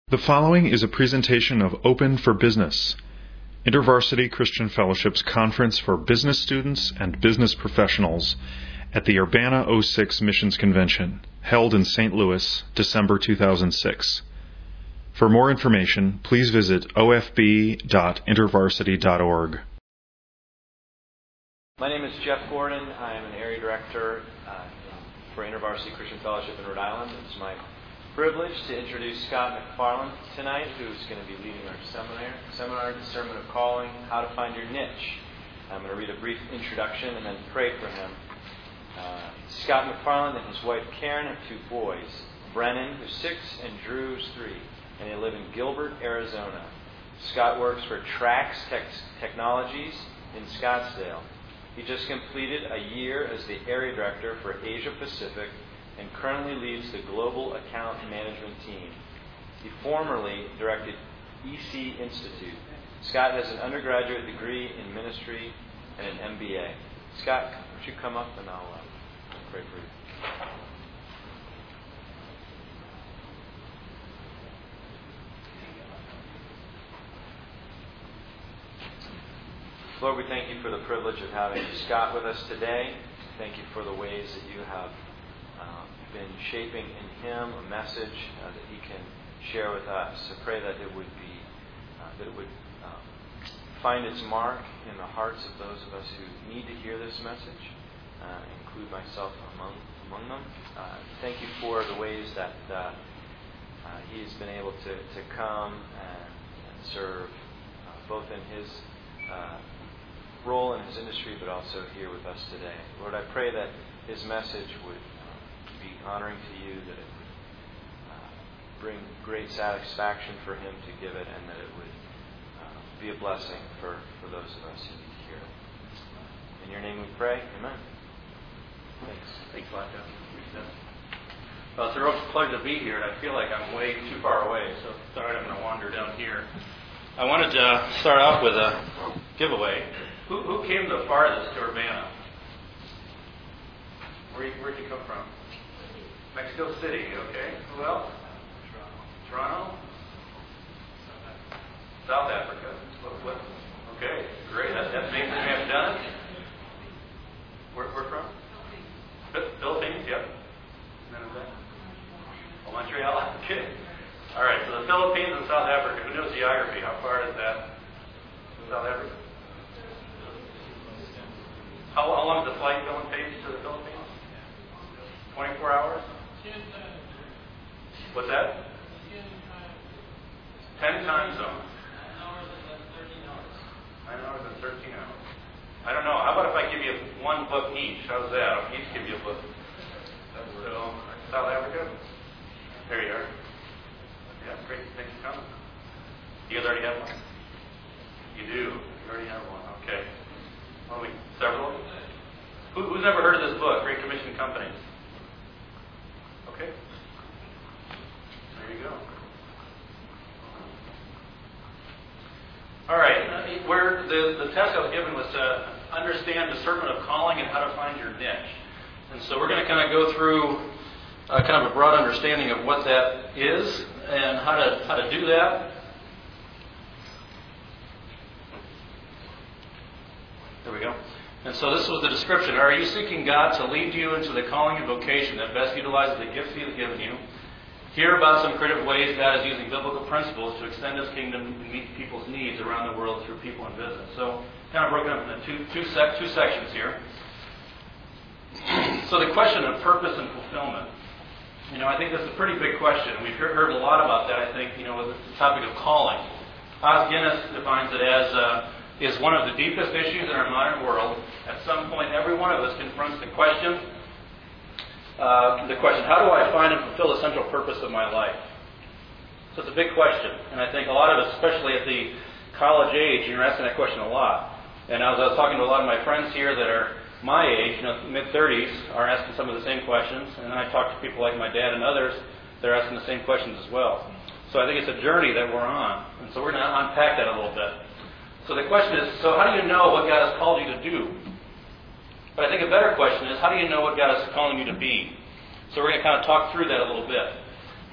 The following is a presentation of Open for Business, InterVarsity Christian Fellowship's conference for business students and business professionals at the Urbana 06 Missions Convention, held in St. Louis, December 2006. For more information, please visit ofb.intervarsity.org. My name is Jeff Gordon. I am an area director for InterVarsity Christian Fellowship in Rhode Island. It's my privilege to introduce Scott McFarland tonight, who's going to be leading our seminar, Discernment of Calling, How to Find Your Niche. I'm going to read a brief introduction and then pray for him. Scott McFarland and his wife Karen have two boys, Brennan, who's 6, and Drew, who's 3, and they live in Gilbert, Arizona. Scott works for Trax Technologies in Scottsdale. He just completed a year as the area director for Asia Pacific and currently leads the Global Account Management team. He formerly directed EC Institute. Scott has an undergraduate degree in ministry and an MBA. Scott, would you come up and I'll pray for you. Lord, we thank you for the privilege of having Scott with us today. Thank you for the ways that you have been shaping in him a message that he can share with us. I pray that it would find its mark in the hearts of those of us who need to hear this message, include myself among them. Thank you for the ways that he's been able to come and serve both in his role in his industry, but also here with us today. Lord, I pray that his message would be honoring to you, that it would bring great satisfaction for him to give it, and that it would be a blessing for those of us who need to hear it. In your name we pray. Amen. Thanks a lot, Jeff. Well, it's a real pleasure to be here, and I feel like I'm way too far away, so sorry I'm going to wander down here. I wanted to start off with a giveaway. Who came the farthest to Urbana? Where'd you come from? Mexico City, okay. Who else? Toronto? South Africa. What? Okay, great. That means we have done it. Where from? Philippines, yep. Oh, Montreal, okay. All right, so the Philippines and South Africa. Who knows geography? How far is that from South Africa? How long is the flight going, Paige, to the Philippines? 24 hours? What's that? 10 time zones. 9 hours and 13 hours. I don't know. How about if I give you one book each? How's that? I'll each give you a book. So, South Africa? There you are. Yeah, great. Thanks for coming. You guys already have one? You do. You already have one. Okay. Well, several of them? Who's ever heard of this book, Great Commission Companies? Okay. There you go. All right. Where the test I was given was to understand discernment of calling and how to find your niche. And so we're going to kind of go through kind of a broad understanding of what that is and how to do that. There we go. And so this was the description. Are you seeking God to lead you into the calling and vocation that best utilizes the gifts He has given you? Hear about some creative ways God is using biblical principles to extend His kingdom and meet people's needs around the world through people and business. So kind of broken up into two sections here. So the question of purpose and fulfillment. I think that's a pretty big question. We've heard a lot about that, I think, with the topic of calling. Os Guinness defines it as is one of the deepest issues in our modern world. At some point, every one of us confronts the question, how do I find and fulfill the central purpose of my life? So it's a big question. And I think a lot of us, especially at the college age, you're asking that question a lot. And as I was talking to a lot of my friends here that are my age, mid-30s, are asking some of the same questions. And then I talk to people like my dad and others that are asking the same questions as well. So I think it's a journey that we're on. And so we're going to unpack that a little bit. So the question is, so how do you know what God has called you to do? But I think a better question is, how do you know what God is calling you to be? So we're going to kind of talk through that a little bit.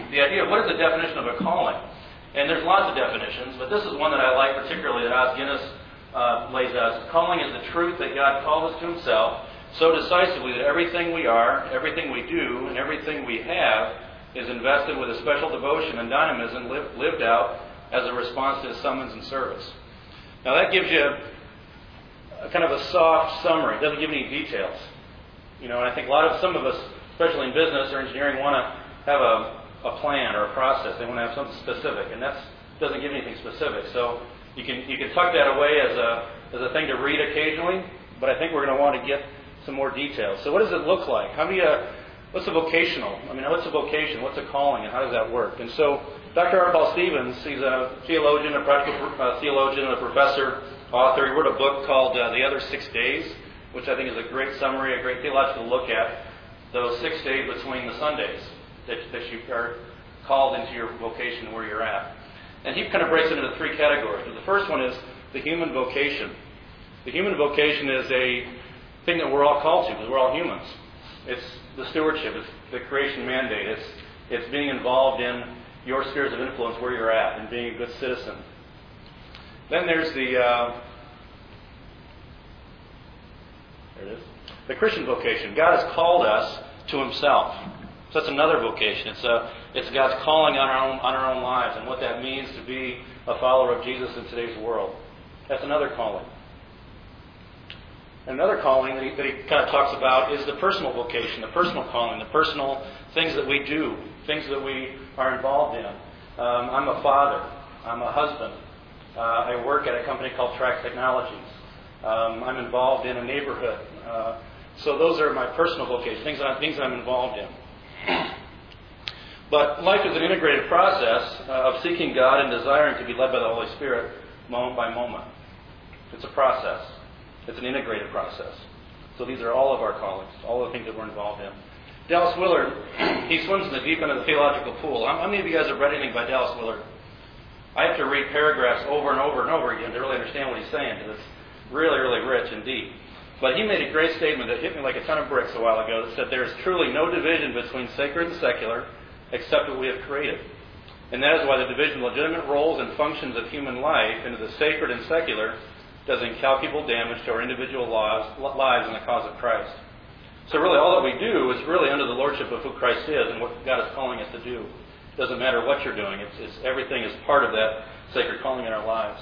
the idea of what is the definition of a calling. And there's lots of definitions, but this is one that I like particularly that Os Guinness lays out. Calling is the truth that God called us to Himself so decisively that everything we are, everything we do, and everything we have is invested with a special devotion and dynamism lived out as a response to His summons and service. Now that gives you a kind of a soft summary. It doesn't give any details. And I think some of us, especially in business or engineering, want to have a plan or a process. They want to have something specific, and that doesn't give anything specific. So you can tuck that away as a thing to read occasionally, but I think we're going to want to get some more details. So what does it look like? What's a vocational? What's a vocation? What's a calling, and how does that work? And so Dr. R. Paul Stevens, he's a theologian, a practical theologian, a professor, author. He wrote a book called The Other 6 Days, which I think is a great summary, a great theological look at those 6 days between the Sundays that you are called into your vocation where you're at. And he kind of breaks it into 3 categories. The first one is the human vocation. The human vocation is a thing that we're all called to because we're all humans. It's the stewardship. It's the creation mandate. It's being involved in your spheres of influence where you're at and being a good citizen. Then there's the Christian vocation. God has called us to Himself. So that's another vocation. It's God's calling on our own lives and what that means to be a follower of Jesus in today's world. That's another calling. Another calling that he kind of talks about is the personal vocation, the personal calling, the personal things that we do, things that we are involved in. I'm a father. I'm a husband. I work at a company called Track Technologies. I'm involved in a neighborhood. So those are my personal vocations, things that I'm involved in. But life is an integrated process of seeking God and desiring to be led by the Holy Spirit moment by moment. It's a process. It's an integrated process. So these are all of our callings, all the things that we're involved in. Dallas Willard, he swims in the deep end of the theological pool. How many of you guys have read anything by Dallas Willard? I have to read paragraphs over and over and over again to really understand what he's saying, because it's really, really rich and deep. But he made a great statement that hit me like a ton of bricks a while ago that said there is truly no division between sacred and secular except what we have created. And that is why the division of legitimate roles and functions of human life into the sacred and secular does incalculable damage to our individual lives in the cause of Christ. So really all that we do is really under the lordship of who Christ is and what God is calling us to do. It doesn't matter what you're doing. It's everything is part of that sacred calling in our lives.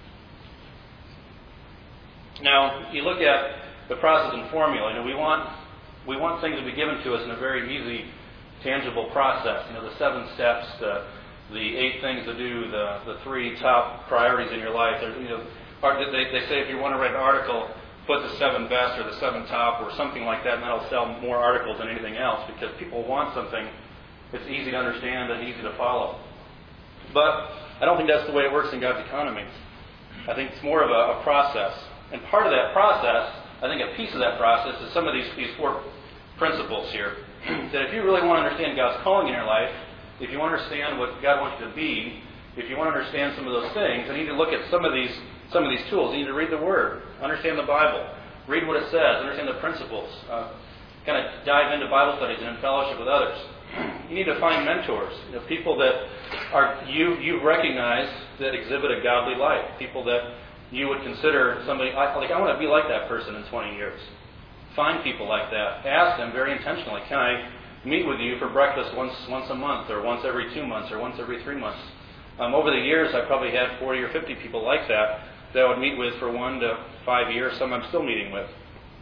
Now, you look at the process and formula. We want things to be given to us in a very easy, tangible process. The 7 steps, the 8 things to do, the 3 top priorities in your life. They say if you want to write an article, put the 7 best or the 7 top or something like that, and that'll sell more articles than anything else because people want something that's easy to understand and easy to follow. But I don't think that's the way it works in God's economy. I think it's more of a process. And part of that process, I think a piece of that process is some of these 4 principles here. That if you really want to understand God's calling in your life, if you want to understand what God wants you to be, if you want to understand some of those things, then you need to look at some of these tools. You need to read the Word, understand the Bible, read what it says, understand the principles, kind of dive into Bible studies and in fellowship with others. You need to find mentors, people that you've recognized that exhibit a godly life, people that you would consider somebody, I want to be like that person in 20 years. Find people like that. Ask them very intentionally, can I meet with you for breakfast once a month, or once every 2 months, or once every 3 months? Over the years, I've probably had 40 or 50 people like that I would meet with for 1 to 5 years, some I'm still meeting with.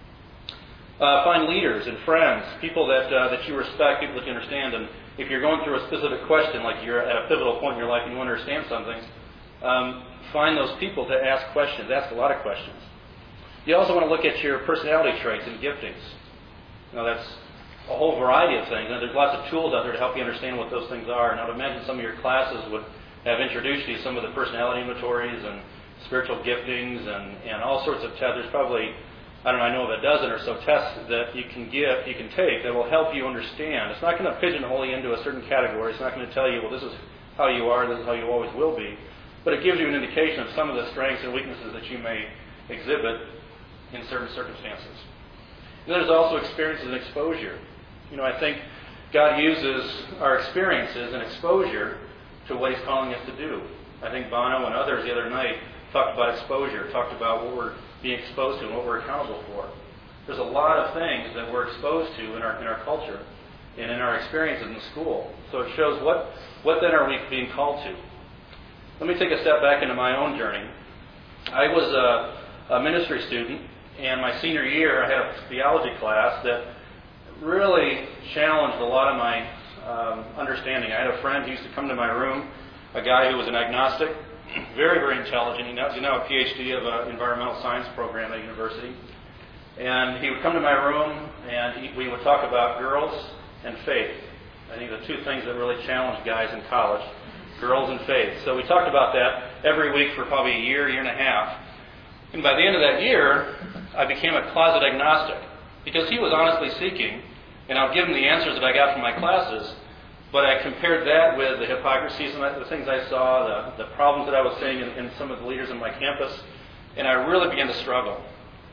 Find leaders and friends, people that you respect, people that you understand. And if you're going through a specific question, like you're at a pivotal point in your life and you want to understand something, find those people to ask questions. Ask a lot of questions. You also want to look at your personality traits and giftings. That's a whole variety of things. There's lots of tools out there to help you understand what those things are. And I would imagine some of your classes would have introduced you to some of the personality inventories and spiritual giftings and all sorts of tests. There's probably, I know of a dozen or so tests that you can take that will help you understand. It's not going to pigeonhole you into a certain category. It's not going to tell you, well, this is how you are, this is how you always will be. But it gives you an indication of some of the strengths and weaknesses that you may exhibit in certain circumstances. And there's also experiences and exposure. I think God uses our experiences and exposure to what He's calling us to do. I think Bono and others the other night talked about exposure, talked about what we're being exposed to and what we're accountable for. There's a lot of things that we're exposed to in our culture and in our experiences in school. So it shows what then are we being called to. Let me take a step back into my own journey. I was a ministry student, and my senior year I had a theology class that really challenged a lot of my understanding. I had a friend who used to come to my room, a guy who was an agnostic, very, very intelligent. He's now a PhD of an environmental science program at a university. And he would come to my room, and we would talk about girls and faith. I think the two things that really challenged guys in college, girls and faith. So we talked about that every week for probably a year and a half. And by the end of that year, I became a closet agnostic because he was honestly seeking, and I would give him the answers that I got from my classes, but I compared that with the hypocrisies and the things I saw, the problems that I was seeing in some of the leaders on my campus, and I really began to struggle.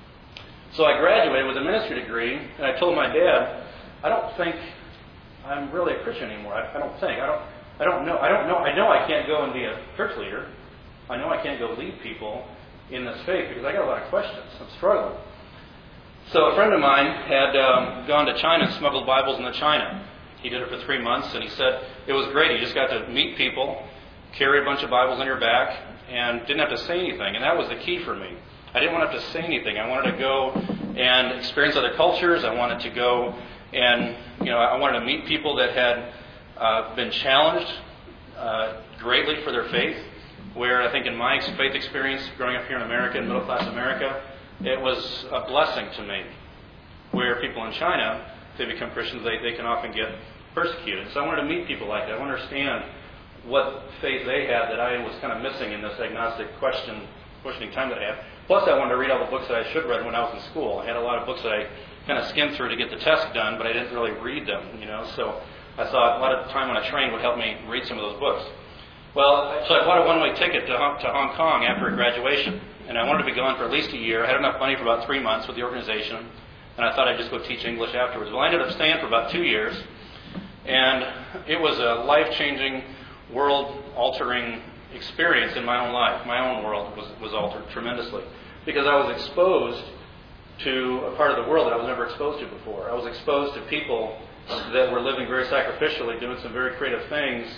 So I graduated with a ministry degree, and I told my dad, I don't think I'm really a Christian anymore. I don't know. I know I can't go and be a church leader. I know I can't go lead people in this faith because I got a lot of questions. I'm struggling. So a friend of mine had gone to China and smuggled Bibles into China. He did it for 3 months, and he said it was great. You just got to meet people, carry a bunch of Bibles on your back, and didn't have to say anything. And that was the key for me. I didn't want to have to say anything. I wanted to go and experience other cultures. I wanted to go and, I wanted to meet people that had been challenged greatly for their faith, where I think in my faith experience growing up here in America, in middle-class America, it was a blessing to me. Where people in China, if they become Christians, they can often get persecuted. So I wanted to meet people like that. I want to understand what faith they had that I was kind of missing in this agnostic questioning time that I had. Plus, I wanted to read all the books that I should have read when I was in school. I had a lot of books that I kind of skimmed through to get the test done, but I didn't really read them, So I thought a lot of time on a train would help me read some of those books. Well, so I bought a one-way ticket to Hong Kong after graduation, and I wanted to be gone for at least a year. I had enough money for about 3 months with the organization, and I thought I'd just go teach English afterwards. Well, I ended up staying for about 2 years, and it was a life-changing, world-altering experience in my own life. My own world was altered tremendously because I was exposed to a part of the world that I was never exposed to before. I was exposed to people that were living very sacrificially, doing some very creative things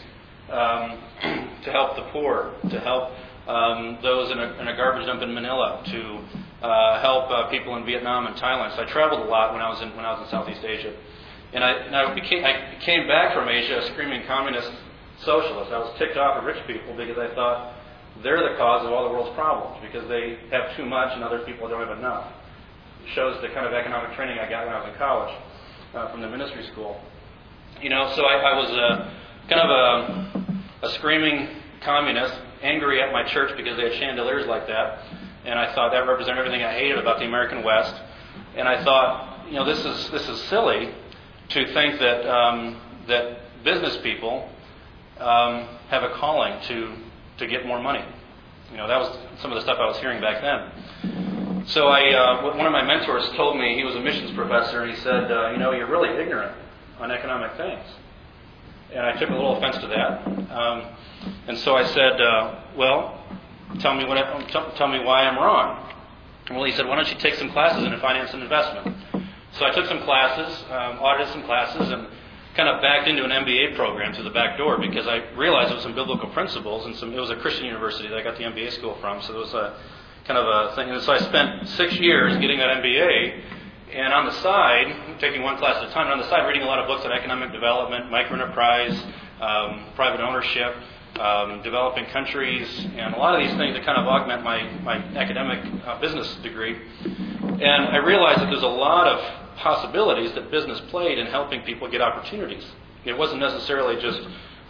to help the poor, to help those in a garbage dump in Manila, to help people in Vietnam and Thailand. So I traveled a lot when I was in Southeast Asia, and I came back from Asia a screaming communist socialist. I was ticked off at rich people because I thought they're the cause of all the world's problems because they have too much and other people don't have enough. It shows the kind of economic training I got when I was in college from the ministry school. So I was kind of a screaming communist, angry at my church because they had chandeliers like that, and I thought that represented everything I hated about the American West. And I thought, this is silly to think that business people have a calling to get more money. That was some of the stuff I was hearing back then. So one of my mentors told me, he was a missions professor, and he said, you're really ignorant on economic things. And I took a little offense to that. And so I said, well, tell me why I'm wrong. Well, he said, why don't you take some classes in finance and investment? So I took some classes, audited some classes, and kind of backed into an MBA program through the back door because I realized it was some biblical principles and it was a Christian university that I got the MBA school from. So it was a kind of a thing. And so I spent 6 years getting that MBA. And on the side, taking one class at a time, and on the side reading a lot of books on economic development, microenterprise, private ownership, developing countries, and a lot of these things that kind of augment my academic business degree. And I realized that there's a lot of possibilities that business played in helping people get opportunities. It wasn't necessarily just,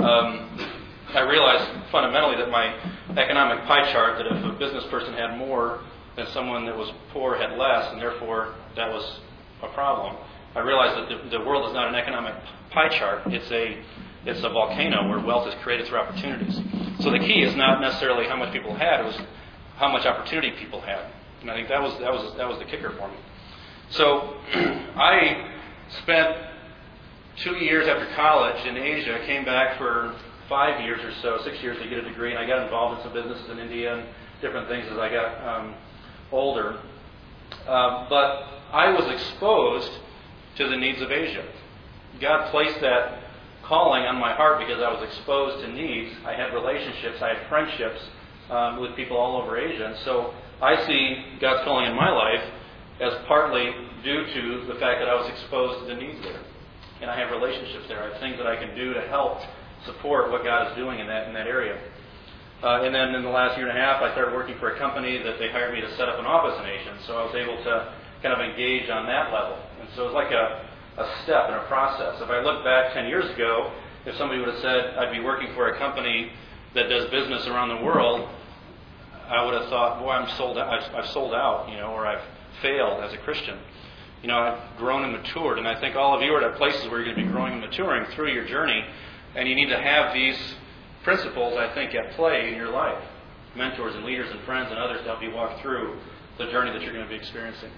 I realized fundamentally that my economic pie chart, that if a business person had more than someone that was poor had less, and therefore that was a problem. I realized that the world is not an economic pie chart. It's a volcano where wealth is created through opportunities. So the key is not necessarily how much people had; it was how much opportunity people had. And I think that was the kicker for me. So I spent 2 years after college in Asia, came back for 5 years or so, 6 years to get a degree, and I got involved in some businesses in India and different things as I got older. But I was exposed to the needs of Asia. God placed that calling on my heart because I was exposed to needs. I had relationships, I had friendships with people all over Asia. And so I see God's calling in my life as partly due to the fact that I was exposed to the needs there. And I have relationships there. I have things that I can do to help support what God is doing in that area. And then in the last year and a half, I started working for a company that they hired me to set up an office in Asia. And so I was able to kind of engage on that level. And so it was like a step in a process. If I look back 10 years ago, if somebody would have said I'd be working for a company that does business around the world, I would have thought, boy, I've sold out, or I've failed as a Christian. I've grown and matured, and I think all of you are at places where you're going to be growing and maturing through your journey, and you need to have these principles, I think, at play in your life. Mentors and leaders and friends and others to help you walk through the journey that you're going to be experiencing.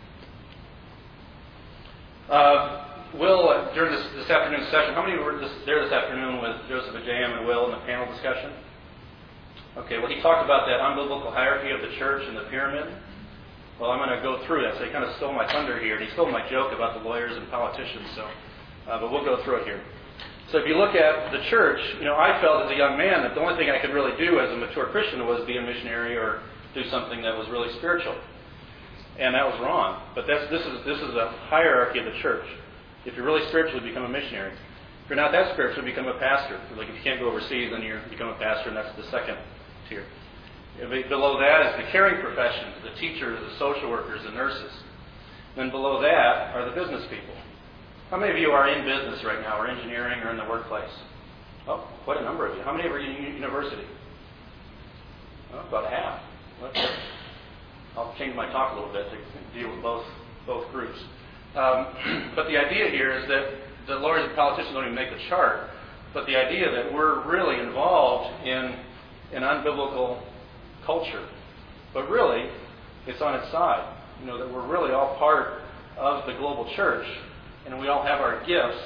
Will, during this afternoon's session, how many were there this afternoon with Joseph Ajayam and Will in the panel discussion? Okay, well, he talked about that unbiblical hierarchy of the church and the pyramid. Well, I'm going to go through that. So he kind of stole my thunder here, and he stole my joke about the lawyers and politicians. But we'll go through it here. So if you look at the church, I felt as a young man that the only thing I could really do as a mature Christian was be a missionary or do something that was really spiritual. And that was wrong. But this is a hierarchy of the church. If you're really spiritual, you become a missionary. If you're not that spiritual, you become a pastor. Like if you can't go overseas, then you become a pastor, and that's the second tier. Below that is the caring professions, the teachers, the social workers, the nurses. Then below that are the business people. How many of you are in business right now, or engineering, or in the workplace? Oh, quite a number of you. How many are in university? Oh, about half. I'll change my talk a little bit to deal with both groups. But the idea here is that the lawyers and politicians don't even make the chart, but the idea that we're really involved in an unbiblical culture. But really, it's on its side. That we're really all part of the global church, and we all have our gifts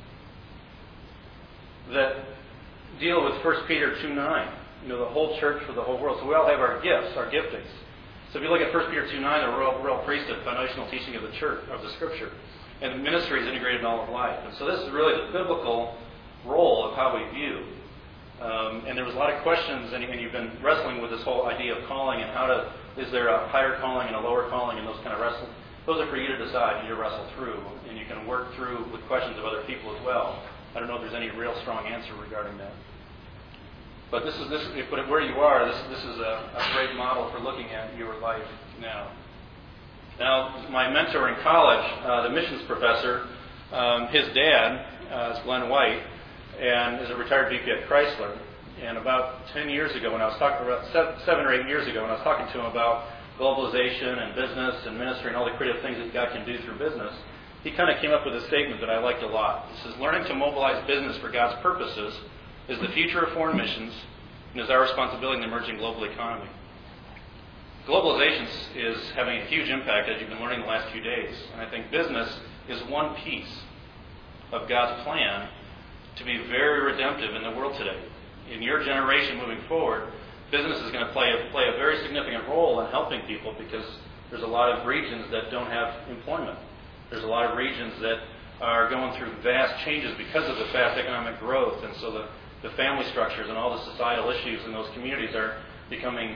that deal with 1 Peter 2:9. The whole church for the whole world. So we all have our gifts, our giftings. So if you look at 1 Peter 2:9, the royal priesthood, foundational teaching of the church, of the Scripture, and the ministry is integrated in all of life. And so this is really the biblical role of how we view. And there was a lot of questions, and you've been wrestling with this whole idea of calling and is there a higher calling and a lower calling, and those kind of wrestle. Those are for you to decide and you to wrestle through, and you can work through with questions of other people as well. I don't know if there's any real strong answer regarding that. But where you are, this is a great model for looking at your life now. Now, my mentor in college, the missions professor, his dad is Glenn White, and is a retired VP at Chrysler. And about 10 years ago, when I was talking about 7 or 8 years ago, when I was talking to him about globalization and business and ministry and all the creative things that God can do through business, he kind of came up with a statement that I liked a lot. He says, learning to mobilize business for God's purposes is the future of foreign missions and is our responsibility in the emerging global economy. Globalization is having a huge impact, as you've been learning the last few days. And I think business is one piece of God's plan to be very redemptive in the world today. In your generation moving forward, business is going to play a very significant role in helping people because there's a lot of regions that don't have employment. There's a lot of regions that are going through vast changes because of the fast economic growth, and so the family structures and all the societal issues in those communities are becoming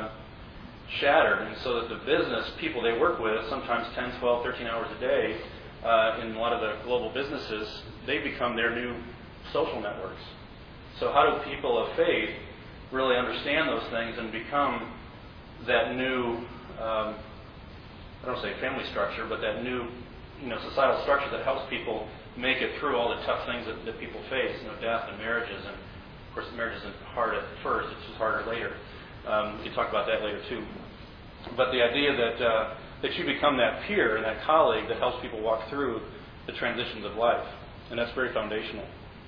shattered, and so that the business people they work with, sometimes 10, 12, 13 hours a day, in a lot of the global businesses, they become their new social networks. So how do people of faith really understand those things and become that new, I don't say family structure, but that new societal structure that helps people make it through all the tough things that people face, death and marriages, and of course marriage isn't hard at first, it's just harder later. We can talk about that later too. But the idea that you become that peer and that colleague that helps people walk through the transitions of life, and that's very foundational.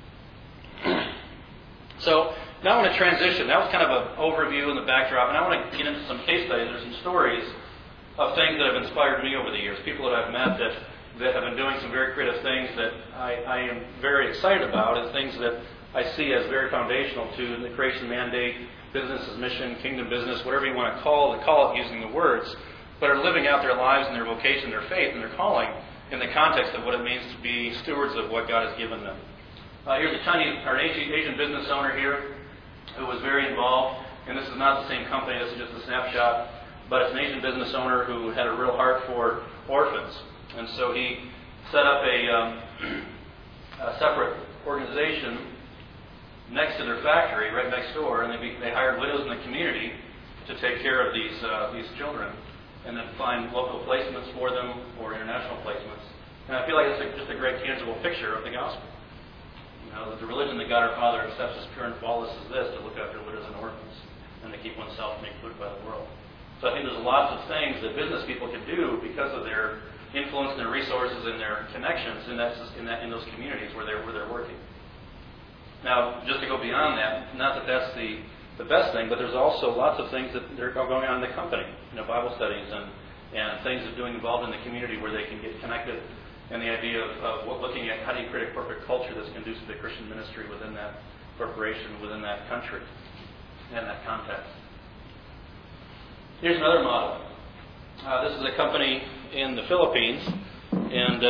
So now I want to transition. That was kind of an overview and the backdrop, and I want to get into some case studies or some stories of things that have inspired me over the years, people that I've met that have been doing some very creative things that I am very excited about, and things that I see as very foundational to the creation mandate, business's mission, kingdom business, whatever you want to call it using the words, but are living out their lives and their vocation, their faith, and their calling in the context of what it means to be stewards of what God has given them. Here's an Asian business owner here who was very involved, and this is not the same company, this is just a snapshot, but it's an Asian business owner who had a real heart for orphans. And so he set up a separate organization next to their factory, right next door, and they hired widows in the community to take care of these children, and then find local placements for them or international placements. And I feel like it's just a great tangible picture of the gospel. You know, that the religion that God our Father accepts as pure and flawless is this, to look after widows and orphans, and to keep oneself from being polluted by the world. So I think there's lots of things that business people can do because of their influence and their resources and their connections in those communities where they're working. Now, just to go beyond that, not that that's the best thing, but there's also lots of things that are going on in the company, Bible studies and things that doing involved in the community where they can get connected, and the idea of looking at how do you create a corporate culture that's conducive to Christian ministry within that corporation, within that country, and that context. Here's another model. This is a company in the Philippines, and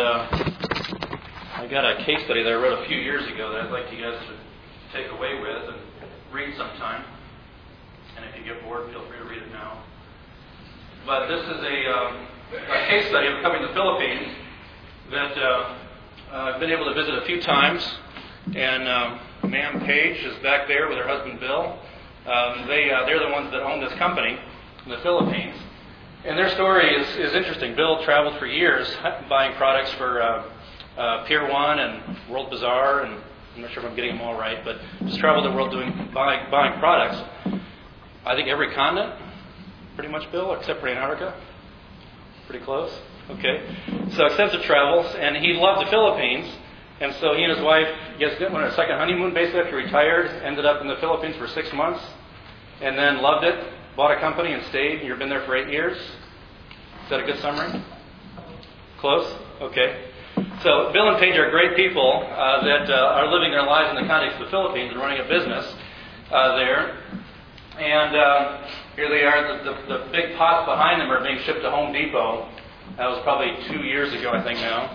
I got a case study that I wrote a few years ago that I'd like you guys to take away with and read sometime. And if you get bored, feel free to read it now. But this is a case study of a company in the Philippines that I've been able to visit a few times. And Ma'am Page is back there with her husband Bill. They're the ones that own this company in the Philippines. And their story is interesting. Bill traveled for years buying products for Pier 1 and World Bazaar, and I'm not sure if I'm getting them all right, but just traveled the world buying products. I think every continent, pretty much, Bill, except for Antarctica. Pretty close. Okay. So extensive travels, and he loved the Philippines, and so he and his wife went on a second honeymoon basically after he retired, ended up in the Philippines for 6 months, and then loved it, bought a company and stayed. You've been there for 8 years. Is that a good summary? Close? Okay. So Bill and Paige are great people that are living their lives in the context of the Philippines and running a business there. And here they are. The big pots behind them are being shipped to Home Depot. That was probably 2 years ago, I think now.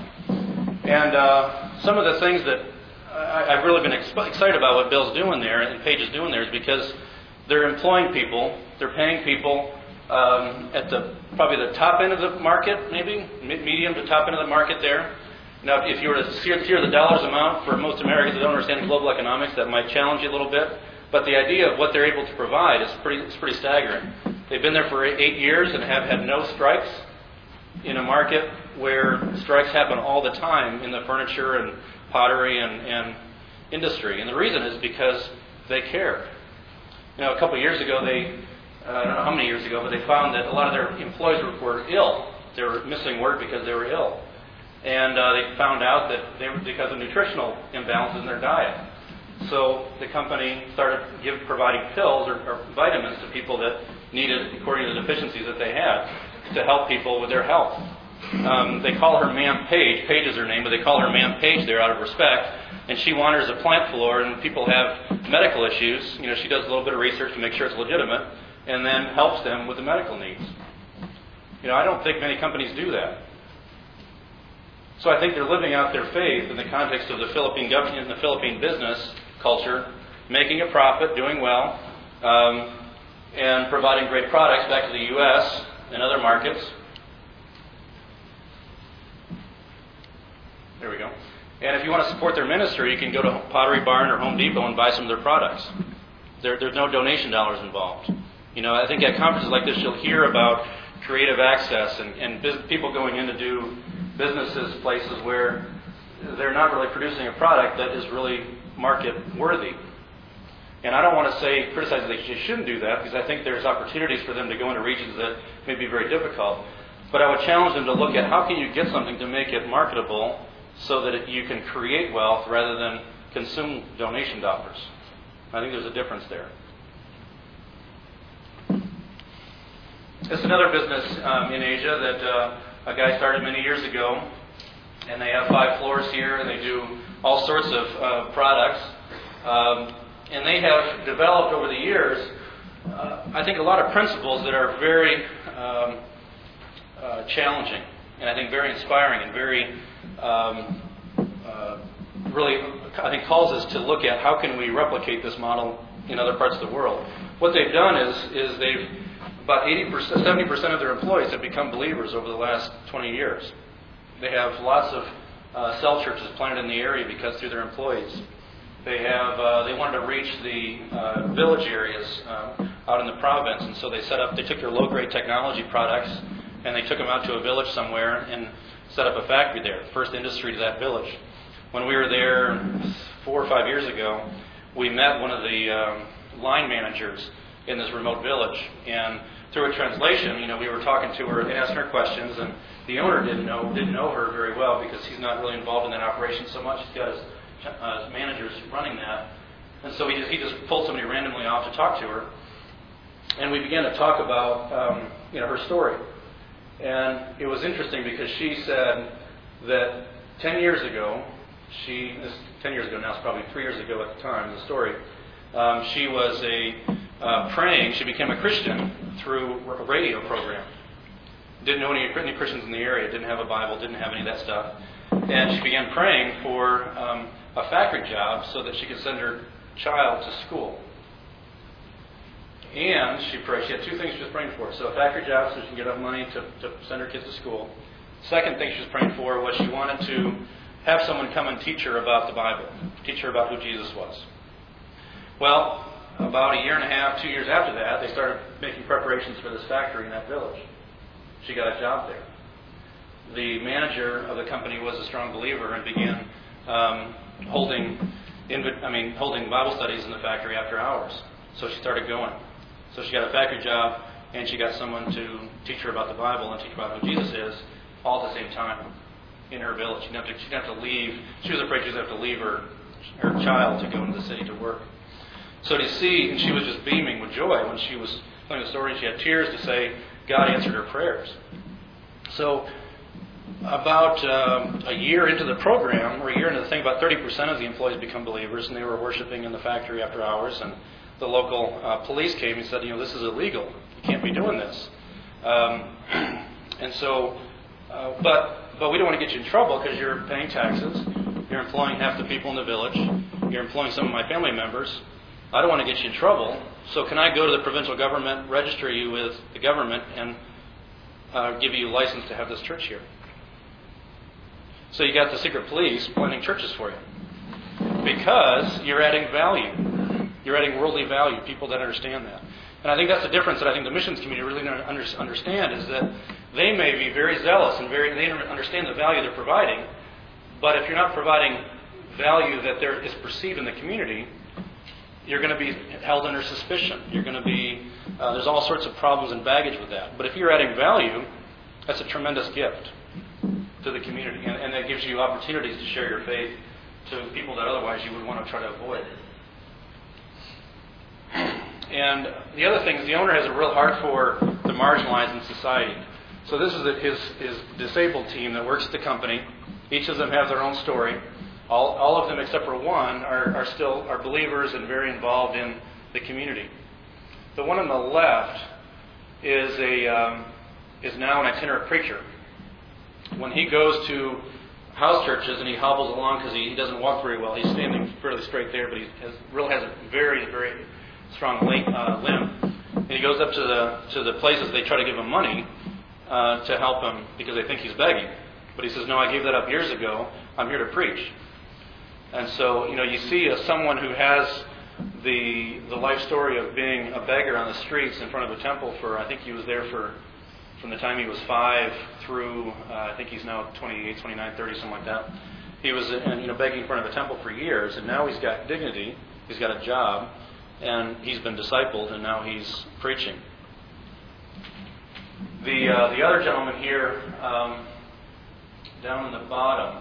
And some of the things that I've really been excited about what Bill's doing there and Paige is doing there is because they're employing people. They're paying people at probably the top end of the market, maybe medium to top end of the market there. Now, if you were to hear the dollars amount for most Americans that don't understand global economics, that might challenge you a little bit. But the idea of what they're able to provide is pretty staggering. They've been there for 8 years and have had no strikes in a market where strikes happen all the time in the furniture and pottery and industry. And the reason is because they care. A couple of years ago, I don't know how many years ago, but they found that a lot of their employees were ill. They were missing work because they were ill. And they found out that they were because of nutritional imbalances in their diet. So the company started providing pills or vitamins to people that needed, according to the deficiencies that they had, to help people with their health. They call her Ma'am Page. Page is her name, but they call her Ma'am Page there out of respect. And she wanders the plant floor, and people have medical issues. She does a little bit of research to make sure it's legitimate, and then helps them with the medical needs. I don't think many companies do that. So I think they're living out their faith in the context of the Philippine government and the Philippine business culture, making a profit, doing well, and providing great products back to the U.S. and other markets. There we go. And if you want to support their ministry, you can go to Pottery Barn or Home Depot and buy some of their products. There's no donation dollars involved. I think at conferences like this, you'll hear about creative access and people going in to do businesses, places where they're not really producing a product that is really market worthy. And I don't want to criticize that they shouldn't do that, because I think there's opportunities for them to go into regions that may be very difficult. But I would challenge them to look at how can you get something to make it marketable so that you can create wealth rather than consume donation dollars. I think there's a difference there. It's another business in Asia that a guy started many years ago. And they have 5 floors here, and they do all sorts of products. And they have developed over the years, I think, a lot of principles that are very challenging, and I think very inspiring, and very really, I think, calls us to look at how can we replicate this model in other parts of the world. What they've done is they've about 70% of their employees have become believers over the last 20 years. They have lots of cell churches planted in the area because through their employees. They wanted to reach the village areas out in the province, and so they took their low-grade technology products and they took them out to a village somewhere and set up a factory there, first industry to that village. When we were there 4 or 5 years ago, we met one of the line managers in this remote village, and through a translation, we were talking to her and asking her questions, and the owner didn't know her very well because he's not really involved in that operation so much. He's got his managers running that, and so he just pulled somebody randomly off to talk to her, and we began to talk about her story. And it was interesting because she said that 10 years ago, 10 years ago now, it's probably 3 years ago at the time, the story, she was praying. She became a Christian through a radio program. Didn't know any Christians in the area, didn't have a Bible, didn't have any of that stuff. And she began praying for a factory job so that she could send her child to school. And she had 2 things she was praying for. So a factory job so she could get enough money to send her kids to school. Second thing she was praying for was she wanted to have someone come and teach her about the Bible, teach her about who Jesus was. Well, about 1.5 years, 2 years after that, they started making preparations for this factory in that village. She got a job there. The manager of the company was a strong believer and began holding Bible studies in the factory after hours. So she started going. So she got a factory job, and she got someone to teach her about the Bible and teach her about who Jesus is, all at the same time in her village. She'd have to leave. She was afraid she was going to have to leave her child to go into the city to work. So to see, and she was just beaming with joy when she was telling the story. She had tears to say God answered her prayers. So about a year into the program, or a year into the thing, about 30% of the employees become believers, and they were worshiping in the factory after hours. And the local police came and said, this is illegal. You can't be doing this. And so, but we don't want to get you in trouble because you're paying taxes. You're employing half the people in the village. You're employing some of my family members. I don't want to get you in trouble. So can I go to the provincial government, register you with the government, and give you a license to have this church here? So you got the secret police planning churches for you. Because you're adding value. You're adding worldly value, people that understand that. And I think that's the difference that I think the missions community really understand is that they may be very zealous and they understand the value they're providing, but if you're not providing value that is perceived in the community, you're going to be held under suspicion. You're going to be, there's all sorts of problems and baggage with that. But if you're adding value, that's a tremendous gift to the community. And that gives you opportunities to share your faith to people that otherwise you would want to try to avoid. And the other thing is the owner has a real heart for the marginalized in society. So this is his disabled team that works at the company. Each of them have their own story. All of them except for one are believers and very involved in the community. The one on the left is now an itinerant preacher. When he goes to house churches and he hobbles along because he doesn't walk very well, he's standing fairly straight there, but he has a very, very strong limb. And he goes up to the places they try to give him money to help him because they think he's begging. But he says, no, I gave that up years ago. I'm here to preach. And so, you see someone who has the life story of being a beggar on the streets in front of a temple for, I think he was there from the time he was 5 through, I think he's now 28, 29, 30, something like that. He was begging in front of a temple for years, and now he's got dignity, he's got a job, and he's been discipled, and now he's preaching. The other gentleman here, down in the bottom,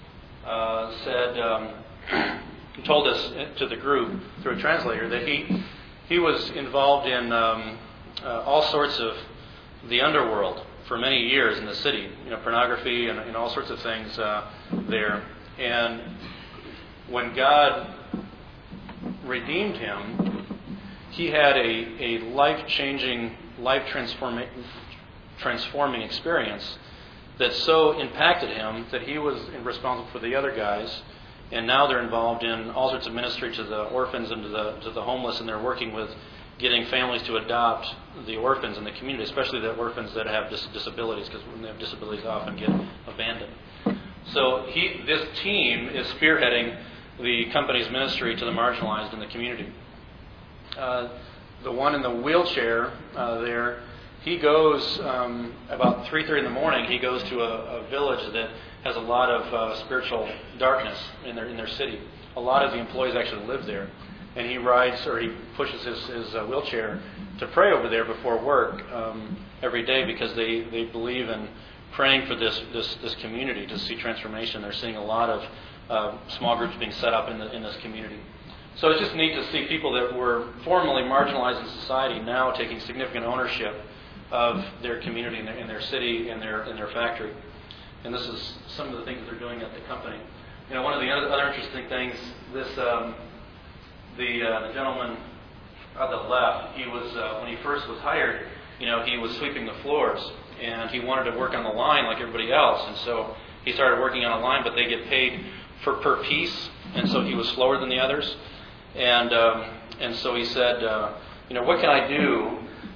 told us to the group through a translator that he was involved in all sorts of the underworld for many years in the city, pornography and all sorts of things there. And when God redeemed him, he had a life-changing, life-transforming experience that so impacted him that he was responsible for the other guys, and now they're involved in all sorts of ministry to the orphans and to the homeless, and they're working with getting families to adopt the orphans in the community, especially the orphans that have disabilities, because when they have disabilities, they often get abandoned. So this team is spearheading the company's ministry to the marginalized in the community. The one in the wheelchair there, he goes about 3:30 in the morning. He goes to a village that has a lot of spiritual darkness in their city. A lot of the employees actually live there, and he pushes his wheelchair to pray over there before work every day, because they believe in praying for this community to see transformation. They're seeing a lot of small groups being set up in this community. So it's just neat to see people that were formerly marginalized in society now taking significant ownership of their community in their city and their factory. And this is some of the things that they're doing at the company. One of the other interesting things, the gentleman on the left, he was when he first was hired, he was sweeping the floors, and he wanted to work on the line like everybody else, and so he started working on a line, but they get paid per piece, and so he was slower than the others, and so he said, what can I do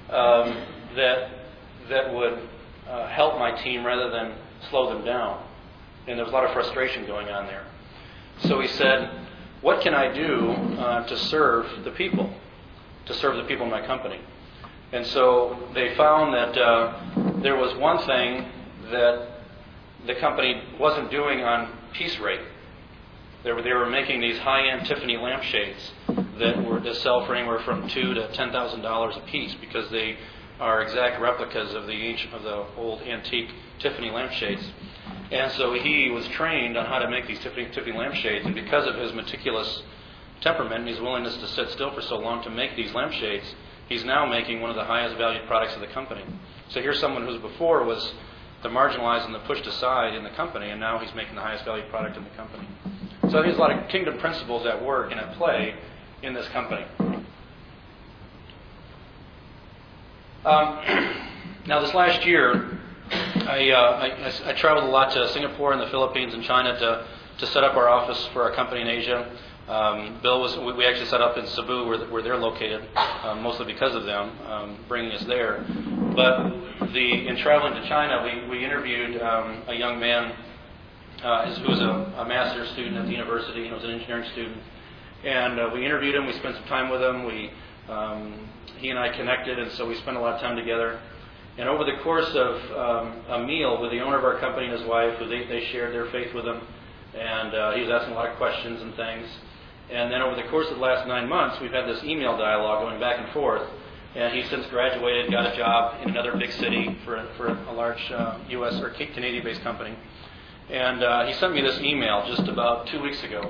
that would help my team rather than slow them down? And there was a lot of frustration going on there. So he said, what can I do to serve the people in my company? And so they found that there was one thing that the company wasn't doing on piece rate. They were making these high-end Tiffany lampshades that sell for anywhere from $2,000 to $10,000 a piece, because they are exact replicas of the old antique Tiffany lampshades. And so he was trained on how to make these Tiffany lampshades, and because of his meticulous temperament and his willingness to sit still for so long to make these lampshades, he's now making one of the highest valued products of the company. So here's someone who before was the marginalized and the pushed aside in the company, and now he's making the highest valued product in the company. So there's a lot of kingdom principles at work and at play in this company. Now this last year, I traveled a lot to Singapore and the Philippines and China to set up our office for our company in Asia. We actually set up in Cebu where they're located, mostly because of them bringing us there. But in traveling to China, we interviewed a young man who was a master's student at the university. He was an engineering student, and we interviewed him. We spent some time with him. He and I connected, and so we spent a lot of time together. And over the course of a meal with the owner of our company and his wife, they shared their faith with him, and he was asking a lot of questions and things. And then over the course of the last 9 months, we've had this email dialogue going back and forth. And he's since graduated, got a job in another big city for a large U.S. or Canadian-based company. And he sent me this email just about 2 weeks ago.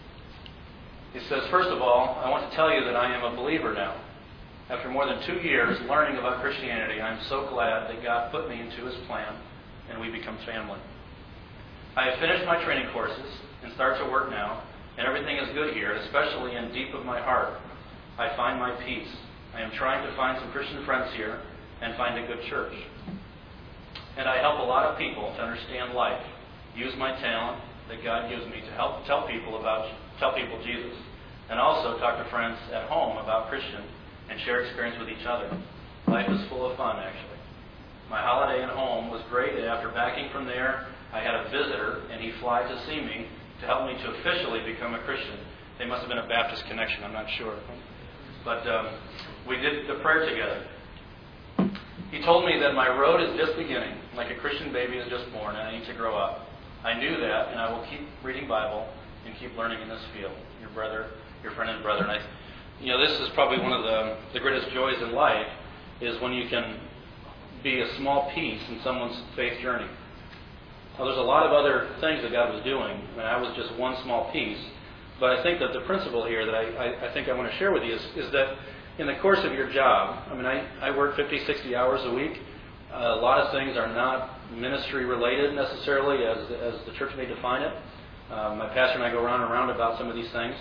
He says, first of all, I want to tell you that I am a believer now. After more than 2 years learning about Christianity, I'm so glad that God put me into His plan and we become family. I have finished my training courses and start to work now, and everything is good here, especially in deep of my heart. I find my peace. I am trying to find some Christian friends here and find a good church. And I help a lot of people to understand life, use my talent that God gives me to help tell people Jesus, and also talk to friends at home about Christian and share experience with each other. Life is full of fun, actually. My holiday at home was great, and after backing from there, I had a visitor, and he flew to see me to help me to officially become a Christian. They must have been a Baptist connection, I'm not sure. But we did the prayer together. He told me that my road is just beginning, like a Christian baby is just born, and I need to grow up. I knew that, and I will keep reading Bible and keep learning in this field. Your friend and brother. And this is probably one of the greatest joys in life, is when you can be a small piece in someone's faith journey. Now, there's a lot of other things that God was doing, and I was just one small piece. But I think that the principle here that I think I want to share with you is that in the course of your job, I work 50, 60 hours a week. A lot of things are not ministry related necessarily as the church may define it. My pastor and I go round and round about some of these things.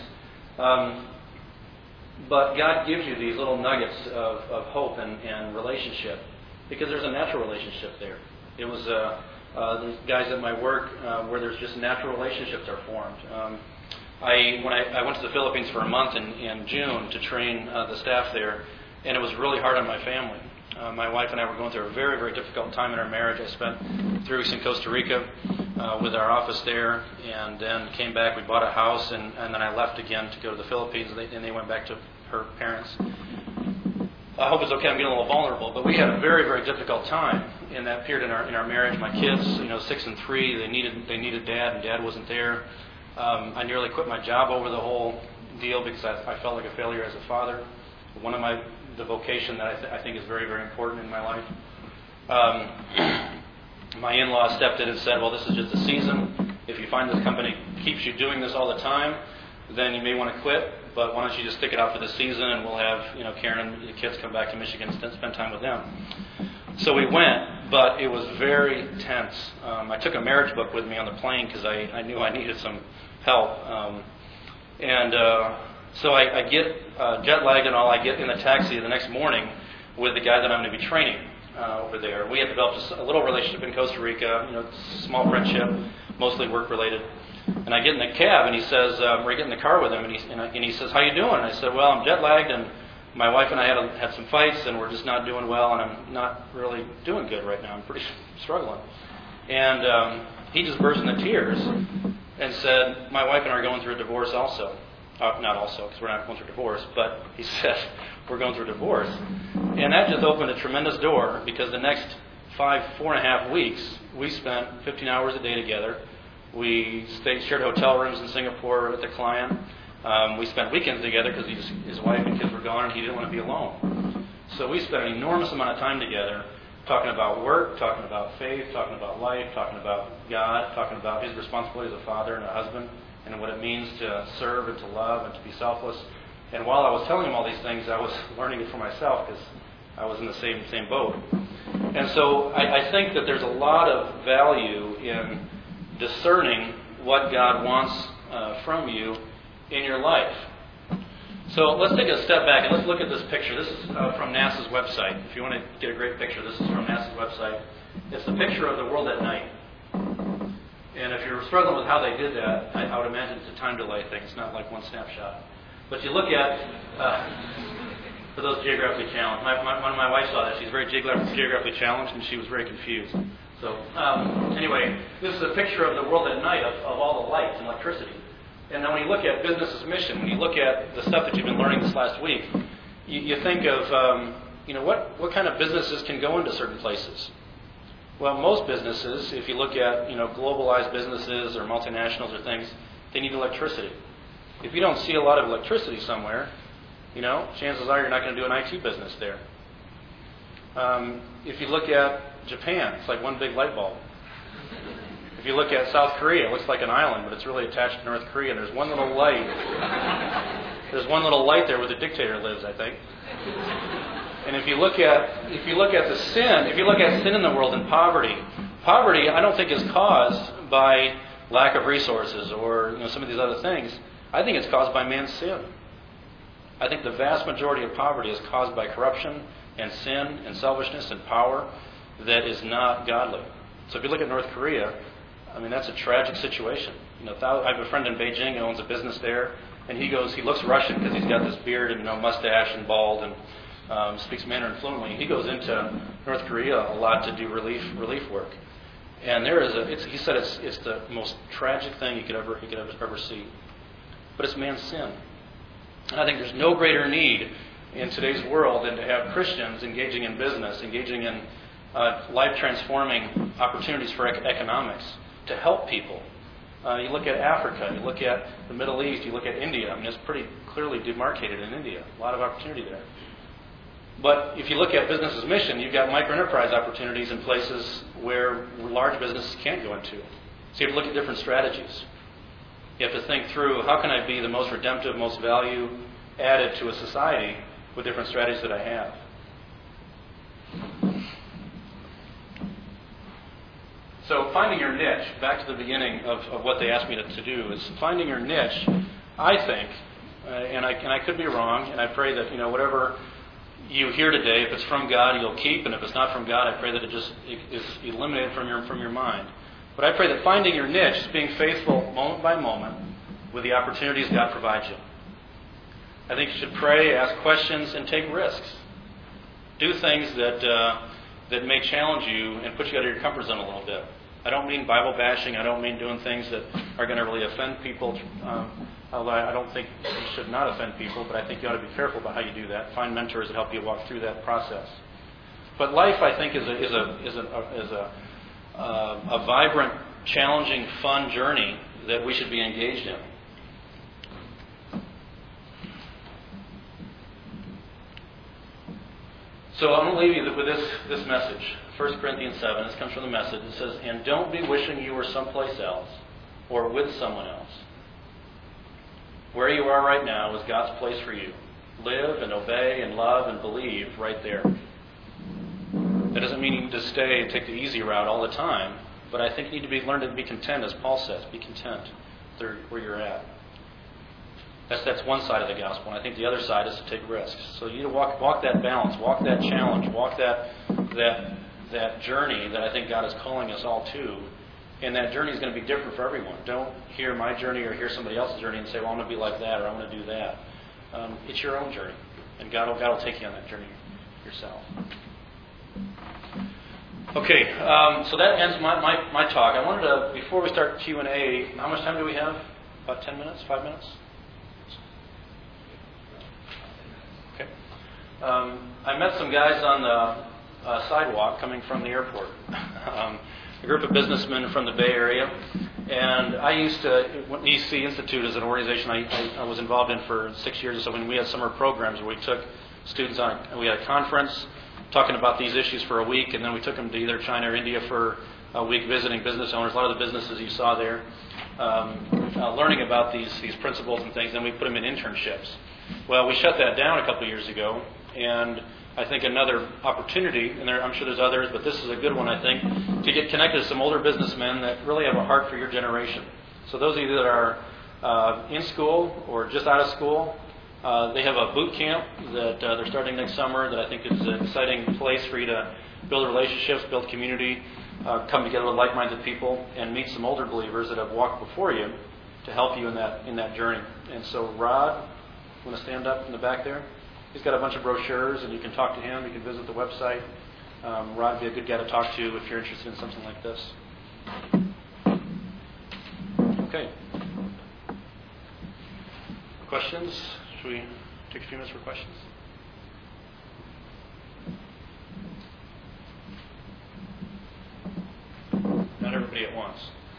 But God gives you these little nuggets of hope and relationship, because there's a natural relationship there. It was there's guys at my work where there's just natural relationships are formed. When I went to the Philippines for a month in June to train the staff there, and it was really hard on my family. My wife and I were going through a very, very difficult time in our marriage. I spent 3 weeks in Costa Rica with our office there, and then came back. We bought a house, and then I left again to go to the Philippines, and they went back to her parents. I hope it's okay. I'm getting a little vulnerable, but we had a very, very difficult time in that period in our marriage. My kids, 6 and 3, they needed Dad, and Dad wasn't there. I nearly quit my job over the whole deal because I felt like a failure as a father. The vocation that I think is very, very important in my life. My in-laws stepped in and said, well, this is just a season. If you find this company keeps you doing this all the time, then you may want to quit, but why don't you just stick it out for the season, and we'll have Karen and the kids come back to Michigan and spend time with them. So we went, but it was very tense. I took a marriage book with me on the plane because I knew I needed some help. So I get jet lagged and all. I get in the taxi the next morning with the guy that I'm going to be training over there. We had developed a little relationship in Costa Rica, small friendship, mostly work related. And I get in the cab, and he says, we get in the car with him, and he says, how you doing? And I said, well, I'm jet lagged, and my wife and I had some fights, and we're just not doing well, and I'm not really doing good right now. I'm pretty struggling. And he just burst into tears and said, my wife and I are going through a divorce also. Not also, because we're not going through divorce, but he said, we're going through divorce. And that just opened a tremendous door, because the next 4.5 weeks, we spent 15 hours a day together. We shared hotel rooms in Singapore with the client. We spent weekends together because his wife and kids were gone, and he didn't want to be alone. So we spent an enormous amount of time together, talking about work, talking about faith, talking about life, talking about God, talking about his responsibility as a father and a husband, and what it means to serve and to love and to be selfless. And while I was telling him all these things, I was learning it for myself because I was in the same boat. And so I think that there's a lot of value in discerning what God wants from you in your life. So let's take a step back and let's look at this picture. This is from NASA's website. If you want to get a great picture, this is from NASA's website. It's a picture of the world at night. And if you're struggling with how they did that, I would imagine it's a time delay thing. It's not like one snapshot. But you look at, for those geographically challenged, one of my wife saw that. She's very geographically challenged, and she was very confused. So anyway, this is a picture of the world at night of all the lights and electricity. And then when you look at business as mission, when you look at the stuff that you've been learning this last week, you think of, what kind of businesses can go into certain places? Well, most businesses, if you look at, globalized businesses or multinationals or things, they need electricity. If you don't see a lot of electricity somewhere, chances are you're not going to do an IT business there. If you look at Japan, it's like one big light bulb. If you look at South Korea, it looks like an island, but it's really attached to North Korea, and there's one little light. There's one little light there where the dictator lives, I think. And if you look at sin in the world and poverty I don't think is caused by lack of resources or some of these other things. I think it's caused by man's sin. I think the vast majority of poverty is caused by corruption and sin and selfishness and power that is not godly. So if you look at North Korea, that's a tragic situation. I have a friend in Beijing who owns a business there, and he looks Russian because he's got this beard and mustache and bald and speaks Mandarin fluently. He goes into North Korea a lot to do relief work, and he said it's the most tragic thing he could ever see. But it's man's sin. And I think there's no greater need in today's world than to have Christians engaging in business, engaging in life-transforming opportunities for economics to help people. You look at Africa, you look at the Middle East, you look at India. It's pretty clearly demarcated in India. A lot of opportunity there. But if you look at business as mission, you've got microenterprise opportunities in places where large businesses can't go into. So you have to look at different strategies. You have to think through, how can I be the most redemptive, most value added to a society with different strategies that I have. So finding your niche, back to the beginning of what they asked me to do, is finding your niche, I think, and I could be wrong, and I pray that, whatever you hear today, if it's from God, you'll keep, and if it's not from God, I pray that it is eliminated from your mind. But I pray that finding your niche is being faithful moment by moment with the opportunities God provides you. I think you should pray, ask questions, and take risks. Do things that may challenge you and put you out of your comfort zone a little bit. I don't mean Bible bashing. I don't mean doing things that are going to really offend people. Although I don't think you should not offend people, but I think you ought to be careful about how you do that. Find mentors that help you walk through that process. But life, I think, is a vibrant, challenging, fun journey that we should be engaged in. So I'm going to leave you with this message. 1 Corinthians 7, this comes from the Message. It says, "And don't be wishing you were someplace else or with someone else. Where you are right now is God's place for you. Live and obey and love and believe right there." That doesn't mean you need to stay and take the easy route all the time, but I think you need to learn to be content, as Paul says. Be content where you're at. That's one side of the gospel, and I think the other side is to take risks. So you need to walk that balance, walk that challenge, walk that journey that I think God is calling us all to. And that journey is going to be different for everyone. Don't hear my journey or hear somebody else's journey and say, well, I'm going to be like that or I'm going to do that. It's your own journey, and God will take you on that journey yourself. Okay, so that ends my talk. I wanted to, before we start Q&A, how much time do we have? About 10 minutes? 5 minutes? Okay. I met some guys on the sidewalk coming from the airport. A group of businessmen from the Bay Area. And I used to, EC Institute is an organization I was involved in for 6 years or so, when we had summer programs where we took students on, we had a conference talking about these issues for a week, and then we took them to either China or India for a week visiting business owners, a lot of the businesses you saw there, learning about these principles and things, and we put them in internships. Well, we shut that down a couple of years ago, and I think another opportunity, and I'm sure there's others, but this is a good one, I think, to get connected to some older businessmen that really have a heart for your generation. So those of you that are in school or just out of school, they have a boot camp that they're starting next summer that I think is an exciting place for you to build relationships, build community, come together with like-minded people, and meet some older believers that have walked before you to help you in that journey. And so Rod, you want to stand up in the back there? He's got a bunch of brochures, and you can talk to him. You can visit the website. Rod would be a good guy to talk to if you're interested in something like this. Okay. Questions? Should we take a few minutes for questions? Not everybody at once.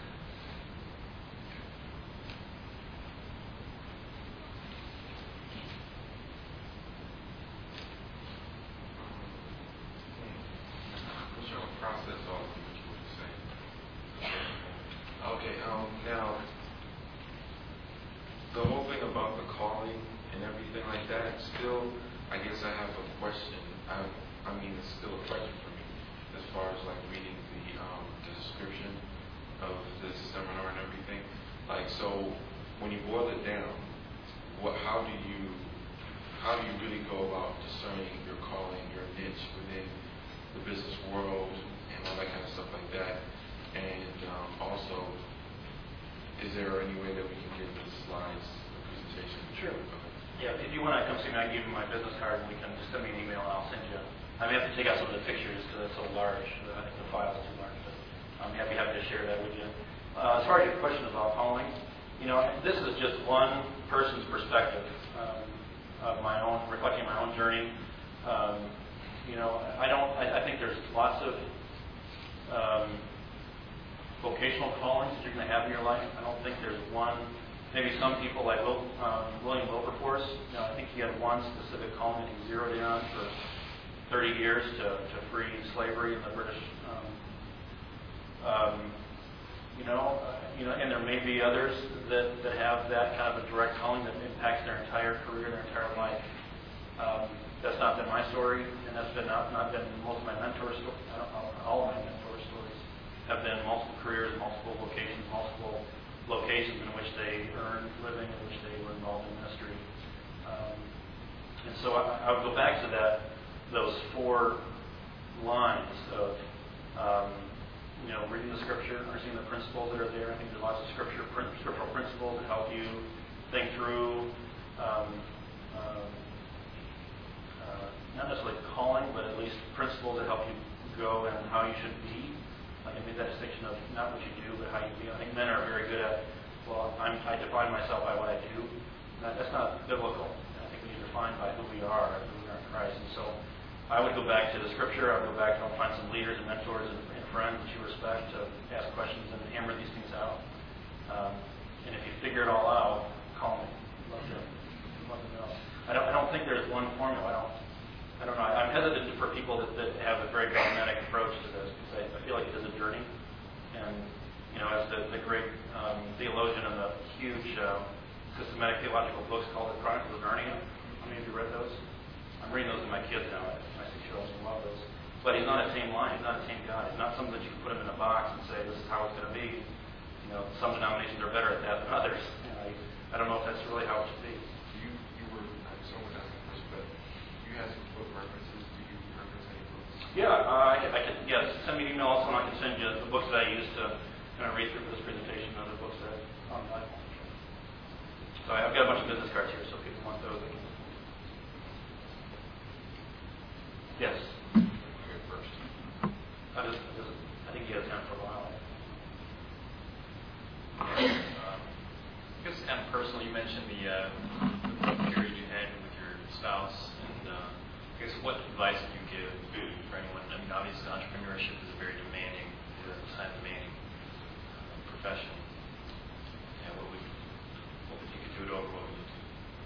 Now, the whole thing about the calling and everything like that, still, I guess I have a question. I mean, it's still a question for me as far as like reading the description of this seminar and everything. Like, so when you boil it down, how do you really go about discerning your calling, your niche within the business world and all that kind of stuff like that? And also, is there any way that we can get the slides, the presentation? Sure. Yeah, if you want to come see me, I can give you my business card, and we can just send me an email, and I'll send you. I may have to take out some of the pictures because it's so large. I think the file is too large, but I'm happy to share that with you. As far as your question about calling, this is just one person's perspective of my own, reflecting my own journey. I think there's lots of vocational callings that you're going to have in your life. I don't think there's one. Maybe some people like William Wilberforce. I think he had one specific calling that he zeroed in on for 30 years to free slavery in the British. And there may be others that have that kind of a direct calling that impacts their entire career, their entire life. That's not been my story, and that's been not been most of my mentors' stories, all of my mentor stories. have been multiple careers, multiple locations in which they earned living, in which they were involved in ministry. And so I would go back to those 4 lines of reading the Scripture, understanding the principles that are there. I think there's lots of scriptural principles that help you think through not necessarily calling, but at least principles that help you go and how you should be. Like I made that distinction of not what you do, but how you be. I think men are very good at, I define myself by what I do. That's not biblical. I think we need to define by who we are in Christ. And so I would go back to the Scripture. I would go back to find some leaders and mentors and friends that you respect to ask questions and hammer these things out. And if you figure it all out, call me. Love to know. I don't think there's one formula. I don't know. I'm hesitant for people that have a very dogmatic approach to this because I feel like it is a journey. And as the great theologian in the huge systematic theological books called The Chronicles of Narnia. How many of you read those? I'm reading those to my kids now. My 6-year-olds love those. But he's not a tame lion. He's not a tame God. He's not something that you can put him in a box and say, this is how it's going to be. Some denominations are better at that than others. And I don't know if that's really how it should be. Has book references? Do you reference any books? Yeah, I can. Yes, send me an email also, and I can send you the books that I use to read through for this presentation and other books that are on the Bible. So I've got a bunch of business cards here, so if people want those, they can. Yes. Okay, first. I think he has time for a while. I guess kind of personal. You mentioned the period you had with your spouse. I guess what advice would you give for anyone? I mean, obviously, entrepreneurship is a very demanding, time-demanding profession. And what would you could do it over? What would you do?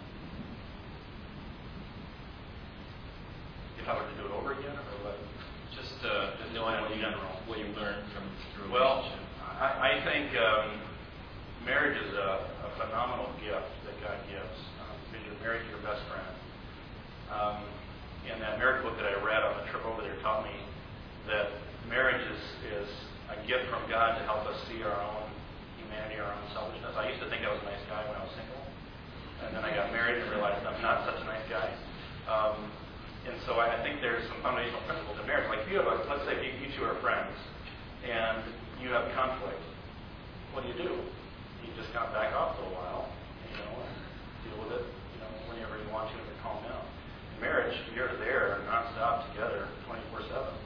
If I were to do it over again, or what? Just knowing what you learned from through a relationship. I think marriage is a phenomenal gift that God gives. Because you're married to your best friend. And that marriage book that I read on the trip over there taught me that marriage is a gift from God to help us see our own humanity, our own selfishness. I used to think I was a nice guy when I was single. And then I got married and realized I'm not such a nice guy. And so I think there's some foundational principles in marriage. Like if you have let's say you two are friends and you have conflict, what do? You just kind of back off for a while, and deal with it, whenever you want to and calm down. Marriage, you're there nonstop together, 24/7.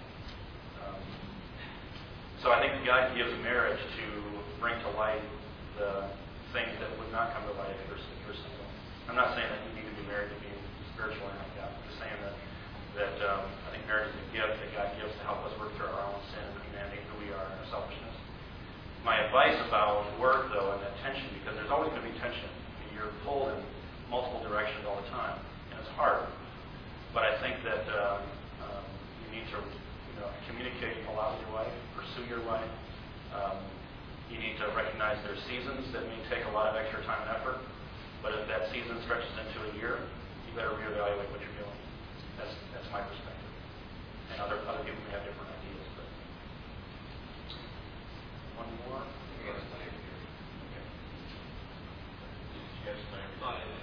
So I think God gives marriage to bring to light the things that would not come to light if you're single. I'm not saying that you need to be married to be spiritual or anything like that. I'm just saying that I think marriage is a gift that God gives to help us work through our own sin and humanity, who we are, and our selfishness. My advice about work, though, and that tension, because there's always going to be tension. You're pulled in multiple directions all the time, and it's hard. But I think that you need to communicate a lot with your wife, pursue your wife. You need to recognize there's seasons that may take a lot of extra time and effort. But if that season stretches into a year, you better reevaluate what you're doing. That's my perspective. And other people may have different ideas. But one more. Yes, thank you. Okay. Yes, thank you.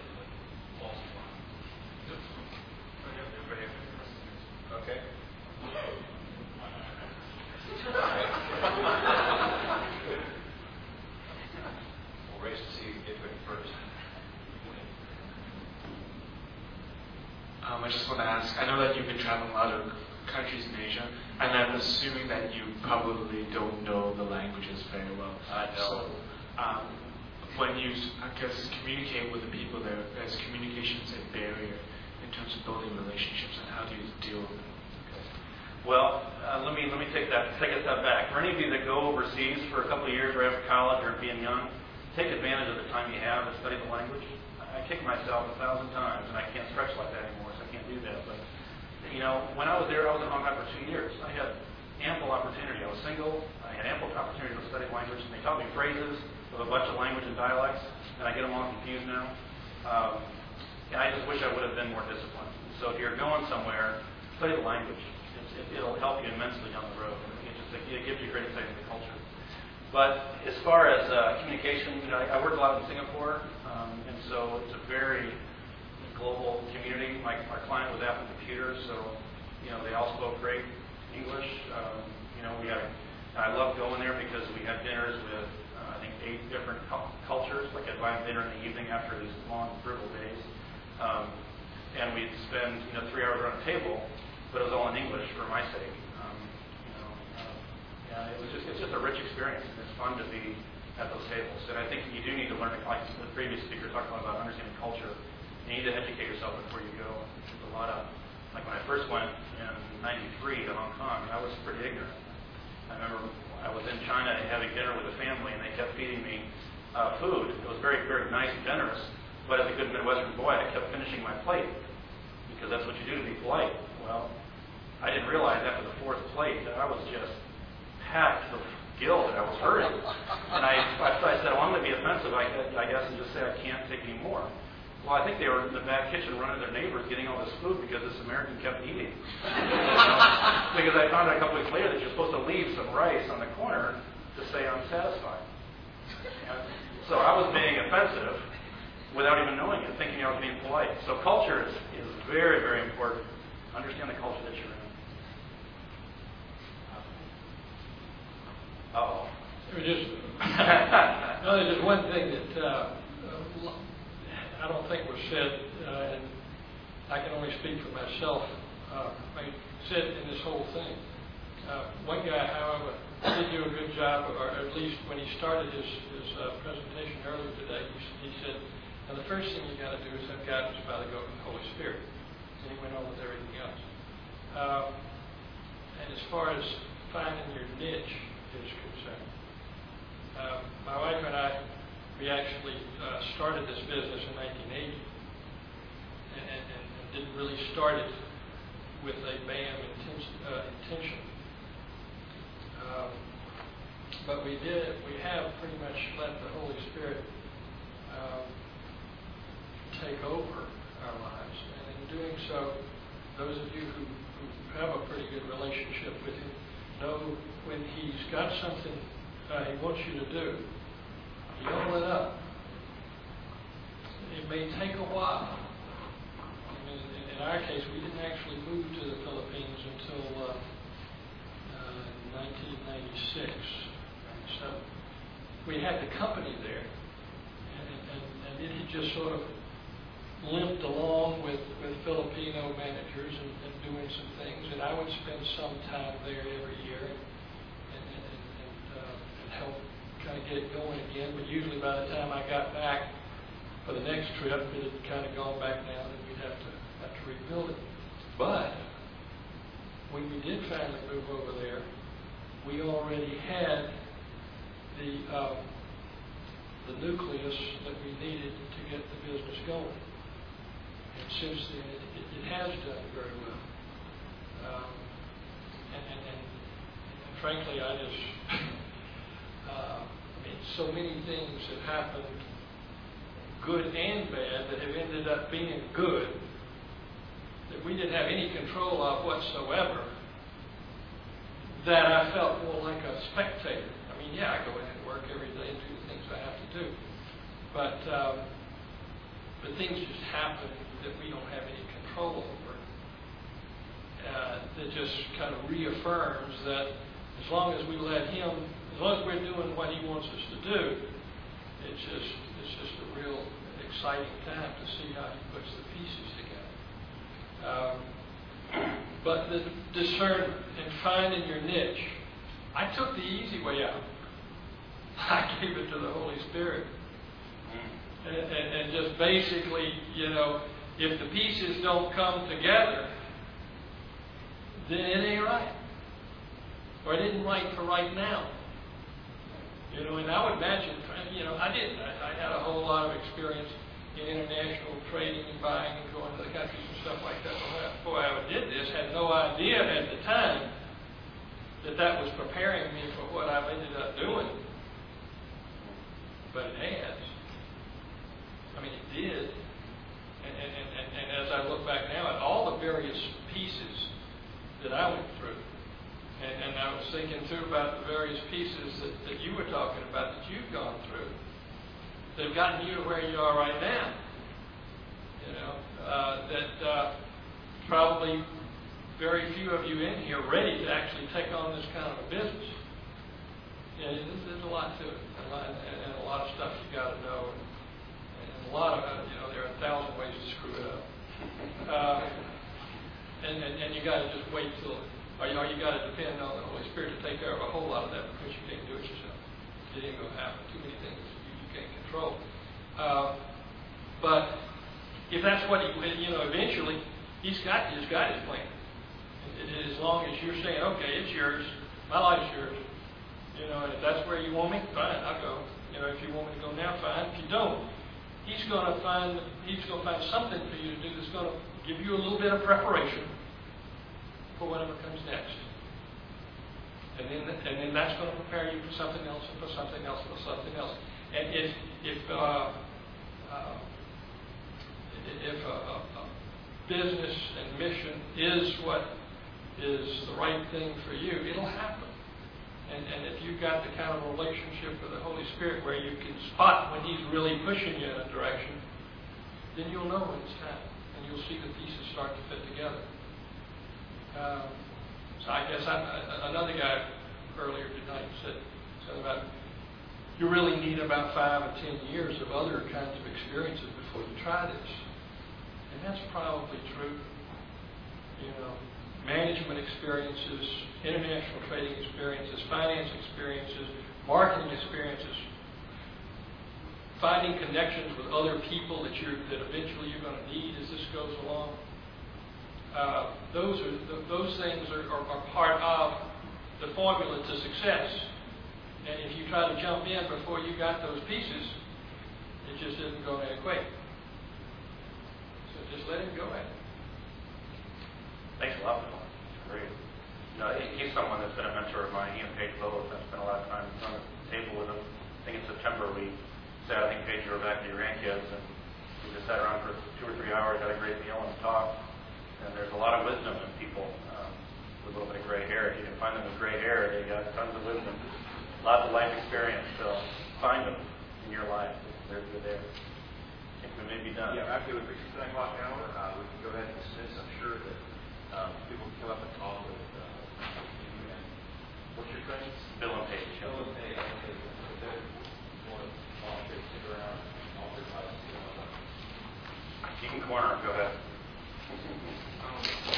Okay. We'll race to see who can get to it first. I just want to ask, I know that you've been traveling a lot of countries in Asia, and I'm assuming that you probably don't know the languages very well. I don't. So, when you, I guess, communicate with the people there, is communications a barrier in terms of building relationships, and how do you deal with it? Well, let me take a step back. For any of you that go overseas for a couple of years right after college or being young, take advantage of the time you have to study the language. I kick myself 1,000 times, and I can't stretch like that anymore, so I can't do that. But when I was there, I was in Hong Kong for 2 years. I had ample opportunity. I was single. I had ample opportunity to study language, and they taught me phrases with a bunch of language and dialects, and I get them all confused now. And I just wish I would have been more disciplined. So if you're going somewhere, study the language. It'll help you immensely down the road. You just It gives you a great insight into the culture. But as far as communication, I worked a lot in Singapore, and so it's a very global community. Our client was Apple Computers, so they all spoke great English. I loved going there because we had dinners with I think 8 different cultures. Like I'd buy dinner in the evening after these long, brutal days, and we'd spend 3 hours around a table, but it was all in English for my sake. It's just a rich experience. It's fun to be at those tables. And I think you do need to learn, like the previous speaker talked about understanding culture. You need to educate yourself before you go. There's a lot of, like when I first went in '93 to Hong Kong, I was pretty ignorant. I remember I was in China having dinner with a family, and they kept feeding me food. It was very, very nice and generous. But as a good Midwestern boy, I kept finishing my plate because that's what you do to be polite. Well, I didn't realize after the 4th plate that I was just packed to the gill that I was hurting. And I said, well, I'm going to be offensive, I guess, and just say I can't take any more. Well, I think they were in the back kitchen running their neighbors getting all this food because this American kept eating. Because I found out a couple weeks later that you're supposed to leave some rice on the corner to say I'm satisfied. So I was being offensive without even knowing it, thinking I was being polite. So culture is very, very important. Understand the culture that you're in. Uh-oh. There's just one thing that I don't think was said, and I can only speak for myself, said in this whole thing. One guy, however, did do a good job, or at least when he started his presentation earlier today, he said, now the first thing you got to do is have guidance by the Holy Spirit. And he went on with everything else. And as far as finding your niche is concerned, my wife and I, we actually started this business in 1980 and didn't really start it with a BAM intention. But we have pretty much let the Holy Spirit take over our lives. And in doing so, those of you who have a pretty good relationship with Him know when He's got something He wants you to do, you don't let up. It may take a while. In our case, we didn't actually move to the Philippines until 1996. So we had the company there, and it had just sort of limped along with Filipino managers and doing some things. And I would spend some time there every year and help kind of get it going again. But usually by the time I got back for the next trip, it had kind of gone back down, and we'd have to rebuild it. But when we did finally move over there, we already had the nucleus that we needed to get the business going. And since then, it has done very well. And frankly, I just, so many things have happened, good and bad, that have ended up being good, that we didn't have any control of whatsoever, that I felt more like a spectator. I mean, yeah, I go in and work every day and do the things I have to do. But things just happen that we don't have any control over. That just kind of reaffirms that as long as we let Him, as long as we're doing what He wants us to do, it's just a real exciting time to see how He puts the pieces together. But the discernment and finding your niche, I took the easy way out. I gave it to the Holy Spirit. And just basically, if the pieces don't come together, then it ain't right. Or it isn't right for right now. And I would imagine, I had a whole lot of experience in international trading and buying and going to the countries and stuff like that. Before I ever did this, had no idea at the time that was preparing me for what I've ended up doing. But it has. It did. And as I look back now at all the various pieces that I went through, And I was thinking too about the various pieces that you were talking about that you've gone through. They've gotten you to where you are right now. You know, that probably very few of you in here ready to actually take on this kind of a business. Yeah, there's a lot to it, and a lot of stuff you got to know, and a lot of it, you know, there are 1,000 ways to screw it up. And you got to just wait till, or you got to depend on the Holy Spirit to take care of a whole lot of that, because you can't do it yourself. It ain't going to happen. Too many things you can't control. But if that's what eventually he's got his plan. As long as you're saying, okay, it's yours, my life's yours. You know, and if that's where you want me, fine, I'll go. You know, if you want me to go now, fine. If you don't, he's going to find something for you to do that's going to give you a little bit of preparation for whatever comes next. And then that's going to prepare you for something else, and for something else, and for something else. And if a business and mission is what is the right thing for you, it'll happen. And if you've got the kind of relationship with the Holy Spirit where you can spot when He's really pushing you in a direction, then you'll know when it's time, and you'll see the pieces start to fit together. So I guess another guy earlier tonight said something about you really need about 5 or 10 years of other kinds of experiences before you try this. And that's probably true. You know, management experiences, international trading experiences, finance experiences, marketing experiences, finding connections with other people that eventually you're going to need as this goes along. Those things are part of the formula to success. And if you try to jump in before you got those pieces, it just isn't going to equate. So just let him go at it. Thanks a lot, Bill. It's great. You know, he's someone that's been a mentor of mine. He and Paige both. I spent a lot of time on the table with him. I think in September we sat, I think Paige, you were back to your grandkids, and we just sat around for 2 or 3 hours, had a great meal, and talked. And there's a lot of wisdom in people with a little bit of gray hair. If you can find them with gray hair, they got tons of wisdom, lots of life experience. So find them in your life. They're there. I think we may be done. Yeah, after we reach the 10 o'clock hour, we can go ahead and dismiss. I'm sure that people can come up and talk with you. And what's your friends? Bill and Paige. Bill and Paige. If they want to volunteer to stick around, I'll be glad to see them. You can corner. Go ahead.